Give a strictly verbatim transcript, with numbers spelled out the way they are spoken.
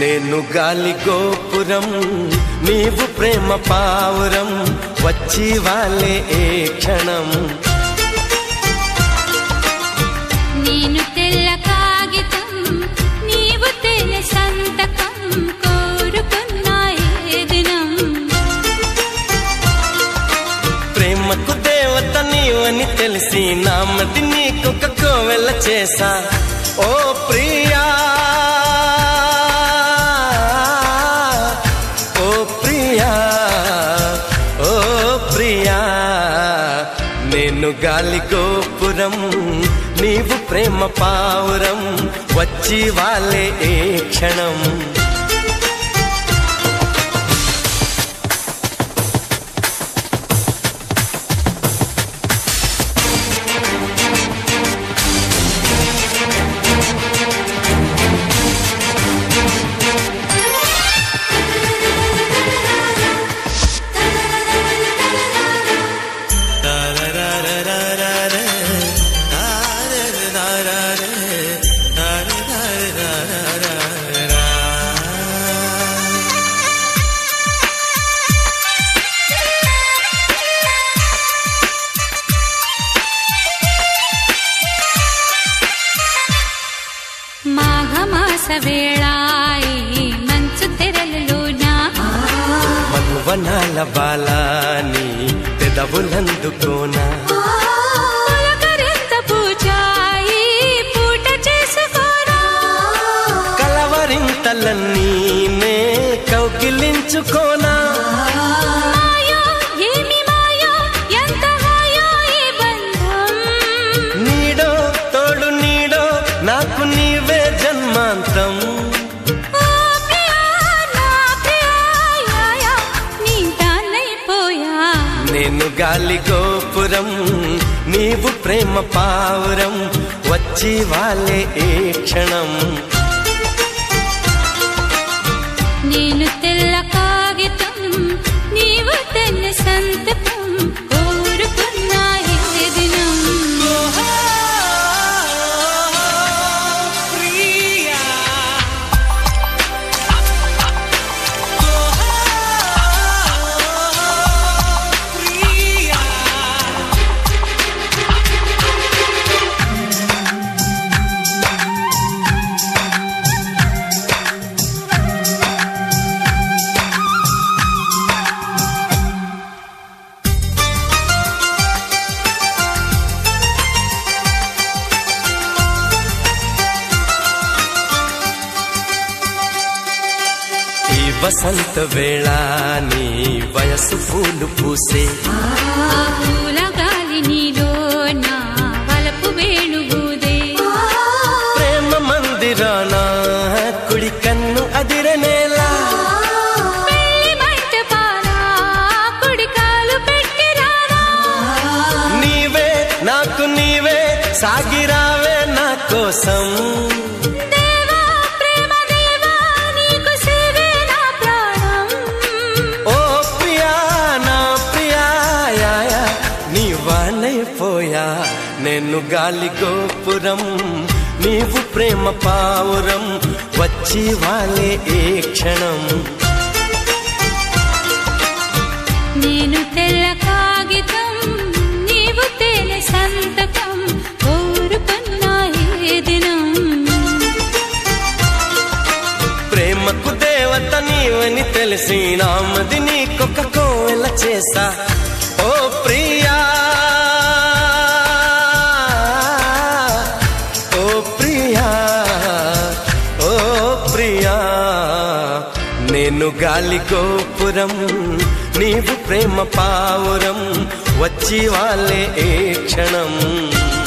నేను గాలి గోపురం నీవు ప్రేమ పావురం వచ్చి వాలే ఏ క్షణం నేను తెల్ల కాగితం నీవు తెల్ల సంతకం కోరుకున్న ఏ దినం ప్రేమకు దేవత నీవని తెలిసి నామది నీకొక కోవెల చేసా ఓ ప్రియా నేను గాలి గోపురం నీవు ప్రేమ పావురం వచ్చి వాలే ఏ క్షణం వేళాయి మంచు తెరలులోన మధువనాల బాలాని పెదవులందుకోనా పులకరింత పూజాయి పూట చేసుకోనా కలవరింతలన్నీ నే కౌగిలించుకోనా మాయో ఏమి మాయో ఎంత హాయో ఈ బంధం నీడో తోడు నీడో నాకు నీవే జన్మాంతం నేను గాలి గోపురం నీవు ప్రేమ పావురం వచ్చి వాలే ఏ క్షణం నేను తెల్ల కాగితం నీవు తెల్ల సంతకం కోరుకున్న ఏ దినం వసంత వేళ నీ వయసు పూలు పూసే పూల గాలి నీలో నా వలపు వేణుగూదే ప్రేమ మందిరాన కుడి కన్ను అదిరనేలా పెళ్లి మంటపాన కుడి కాలు పెట్టిరారా నీవే నాకు నీవే సాగిరావే నా కోసం నేను గాలి గోపురం నీవు ప్రేమ పావురం వచ్చి వాలే ఏ క్షణం నేను తెల్ల కాగితం నీవు తెల్ల సంతకం కోరుకున్న ఏ దినం ప్రేమకు దేవత నీవని తెలిసి నామది నీకొక కోవెల చేసా ఓ ప్రియా నేను గాలి గోపురం నీవు ప్రేమ పావురం వచ్చి వాలే ఏ క్షణం